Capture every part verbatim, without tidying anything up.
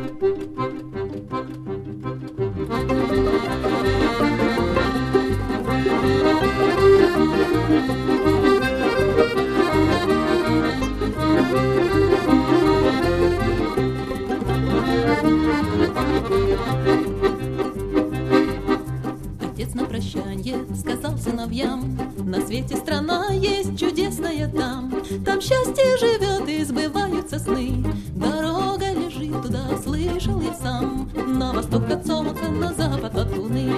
Отец на прощанье сказал сыновьям: на свете страна есть чудесная там. Там счастье живет и сбываются сны. Дорога лежит туда, слышал я сам. На восток от солнца, на запад от луны.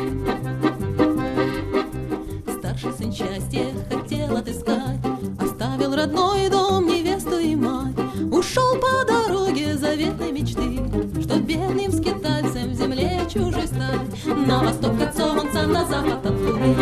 Старший сын счастье хотел отыскать, оставил родной дом, невесту и мать. Ушел по дороге заветной мечты, чтоб бедным скитальцем в земле чужой стать. На восток от солнца, на запад от луны.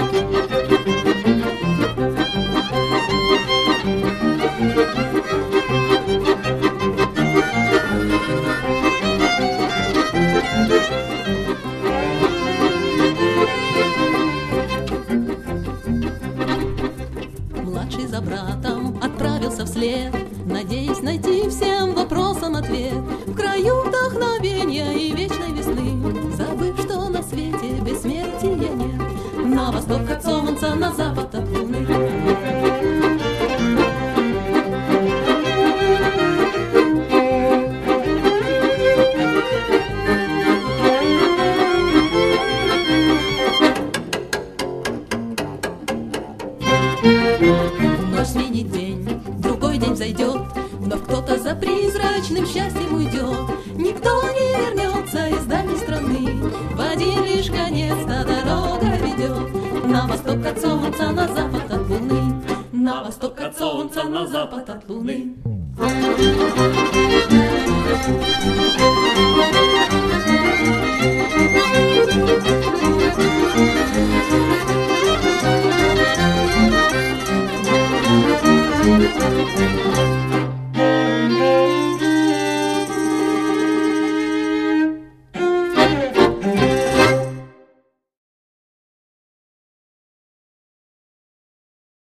Младший за братом отправился вслед, надеясь найти всем вопросам ответ. В краю вдохновения и вечной весны, забыв, что на свете бессмертия нет. На восток от солнца, на запад от луны. Ночь сменит день, другой день зайдет, но кто-то за призрачным счастьем уйдет. Никто не вернется из дальней страны, в один лишь конец-то дорога ведет. На восток от солнца, на запад от луны. На восток от солнца, на запад от луны.